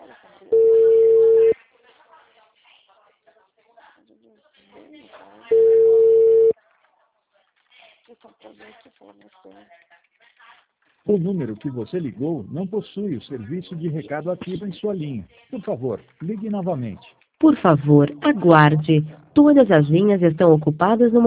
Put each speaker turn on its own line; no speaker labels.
O número que você ligou não possui o serviço de recado ativo em sua linha. Por favor, ligue novamente.
Por favor, aguarde. Todas as linhas estão ocupadas no